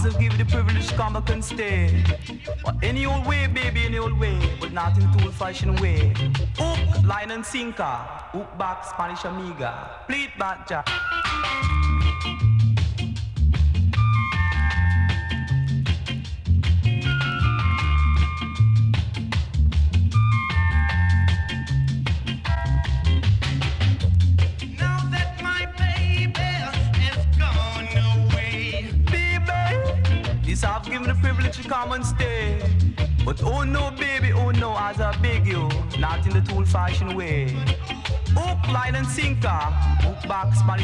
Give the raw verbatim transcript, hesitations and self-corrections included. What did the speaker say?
have given the privilege to come back and stay. But any old way, baby, any old way, but not in too old-fashioned way. Hook, line and sinker, hook back, Spanish amiga, pleat back, jack. I've given the privilege to come and stay. But oh no, baby, oh no, as I beg you, not in the old-fashioned way. Hook, line and sinker, hook back, Spanish